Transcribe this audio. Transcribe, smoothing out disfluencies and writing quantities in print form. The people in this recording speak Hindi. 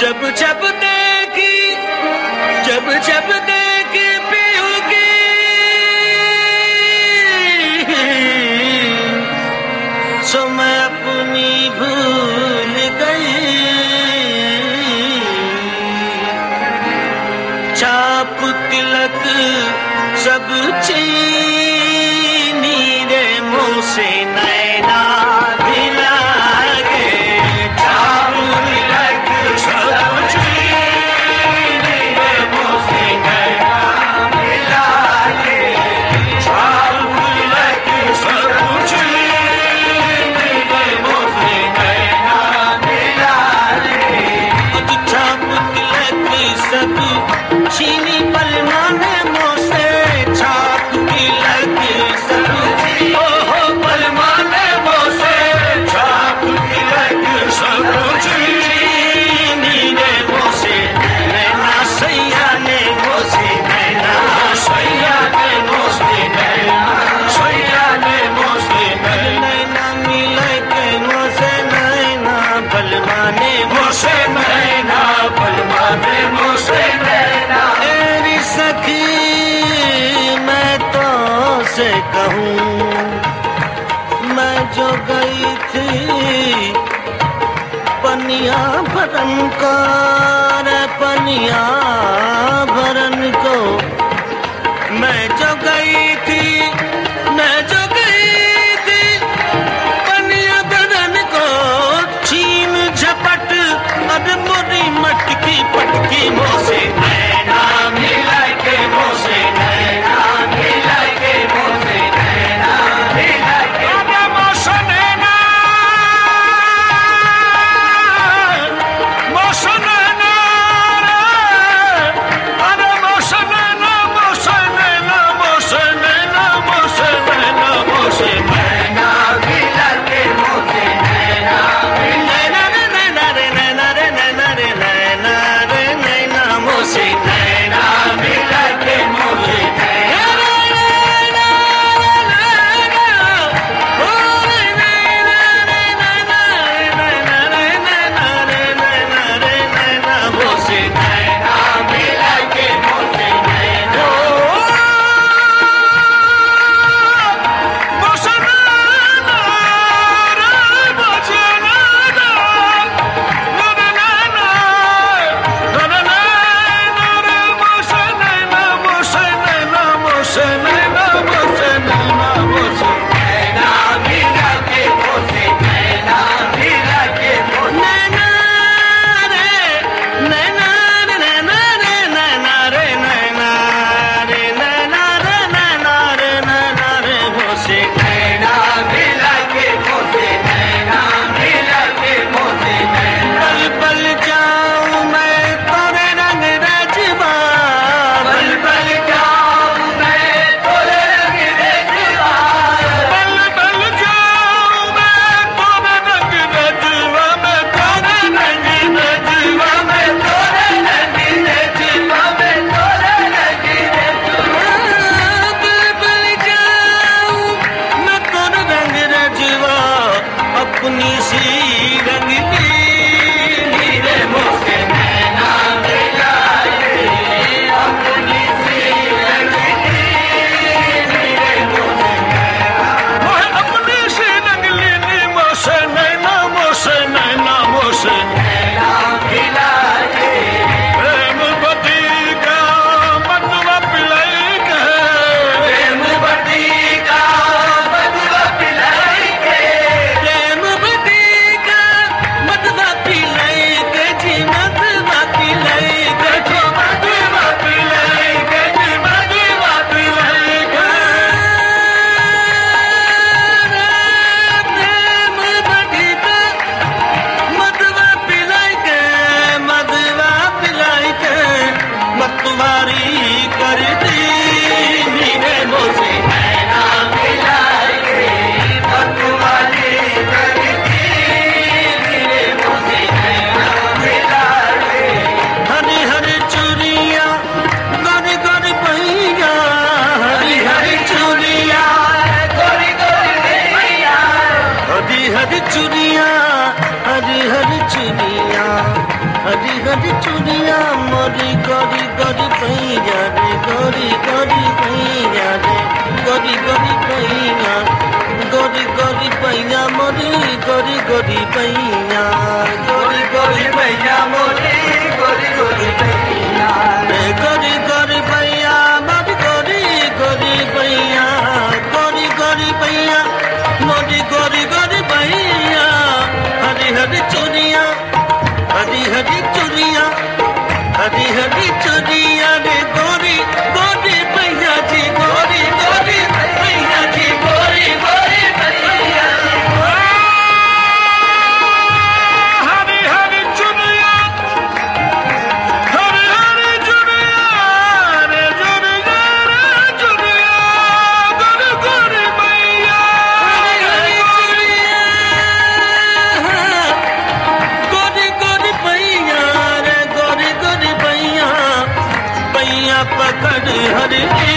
जब जब देखी पियोगी सो मैं अपनी भूल गई। छाप तिलक सब चीनी रे मुँह से नैना भिला के। छाप तिलक सब चीनी रे मुँह से नैना भिला के। छाप तिलक सब चीनी रे मुँह से नैना भिला के। छाप तिलक सब चीनी पल माने मोसे। छाप तिलक सब ओहो पल माने मोसे। छाप तिलक सब चीनी रे मोसे नैना सैया ने मोसे। नैना सैया ने मोसे। नैना सैया ने मोसे। नैना मिले के मोसे। नैना पल माने मोसे। नैना पल माने मोसे। नैना तेरी सखी मैं तो से कहूँ मैं जो गई थी पनिया भरन को रे पनिया भरन को। मैं जो गई थी पनिया भरन को। छीन झपट अब मुरी मटकी पटकी मोसे। नैना मिला के मोसे। नैना मिला के मोसे। नैना मिला के मोसे। नैना मोसे। नैना अरे मोसे। नैना चुनिया हरी हरी चुनिया हरी हरी चुनिया मोरी गोरी गोरी पैया रे गोरी गोरी पैया रे गोरी गोरी पैया गोरी गोरी पैया मोरी गोरी गोरी पैया गोरी गोरी पैया मोरी गोरी गोरी पैया रे गोरी गोरी पैया मोरी गोरी गोरी पैया गोरी गोरी पैया मोरी गोरी गोरी पैया हरी हरी चुनिया हरी हरी चुनिया हरी हरी चुनिया रे गोरी गोरी पैया जी गोरी गोरी पैया जी गोरी गोरी पैया हरी हरी चुनिया हरी हरी चुनिया रे चुनिया रे चुनिया गोरी गोरी पैया हरी हरी गोरी गोरी पैया रे गोरी गोरी पैया पैया पकड़ हरी